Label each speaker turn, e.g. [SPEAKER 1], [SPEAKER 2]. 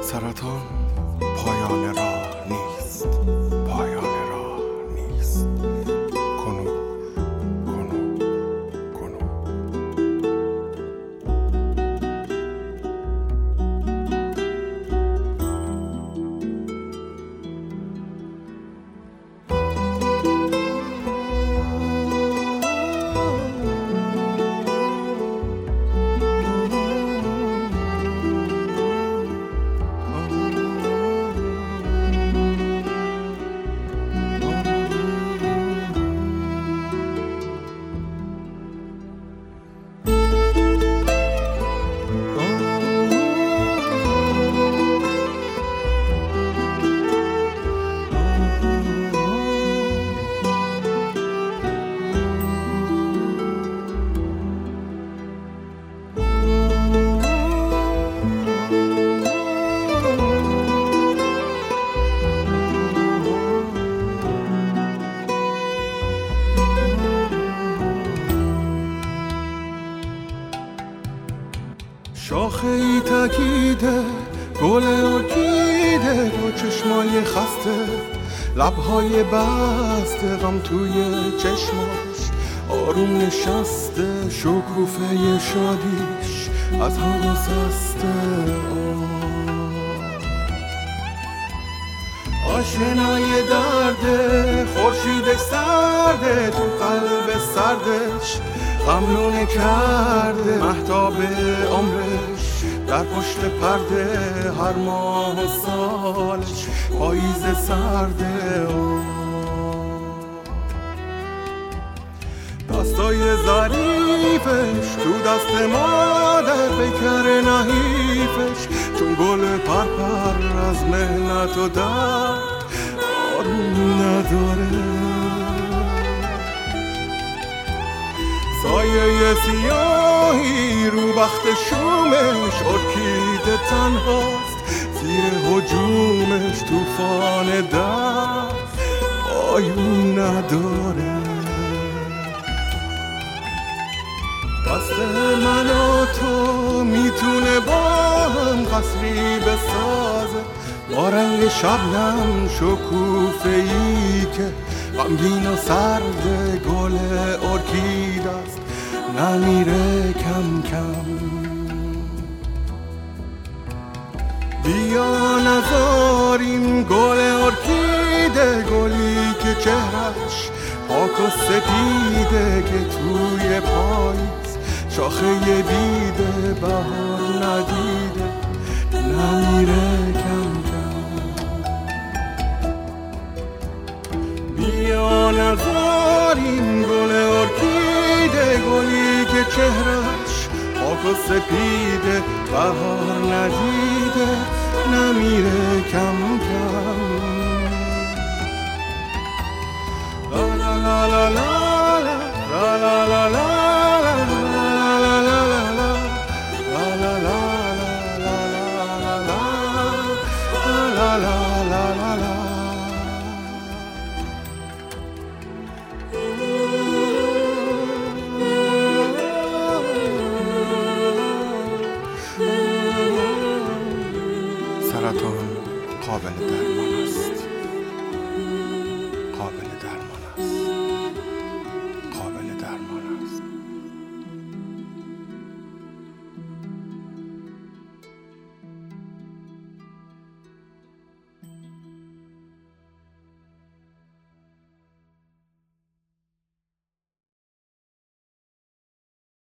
[SPEAKER 1] سرطان پایان راه نیست، پایان راه نیست. کنون کنون کنون. شاخه ای تکیده، گل ارکیده با چشمای خسته، لبهای بسته، غم توی چشماش آروم نشسته، شکوفه شادیش از هم گسسته. آشنای درده، خورشیدش سرده، تو قلب سردش غمنونه کرده، مهتاب عمرش در پشت پرده، هر ماه و سالش پاییز سرده. دستای ظریفش تو دست مادر، بکر نحیفش چون گل پرپر، از مهنت و درد آروم نداره. سایه سیاهی رو بخت شومش، ارکیده تنهاست زیر هجومش، توفان درد پایون نداره. دست من و تو میتونه با هم قصری بسازه، با رنگ شبنم شکوفه‌ای که غمگین و سرد، گل ارکیده است نمیره کم کم. بیا نذاریم گل ارکیده، گلی که چهرش پاک و سپیده، که توی پاییز شاخه بیده، بهار ندیده نمیره کم کم. بیا نذاریم گل ارکیده، گلی که چهرش پاک و سپیده، بهار ندیده نمیره کم کم. لا لا لا لا لا لا لا لا. سرطان قابل درمان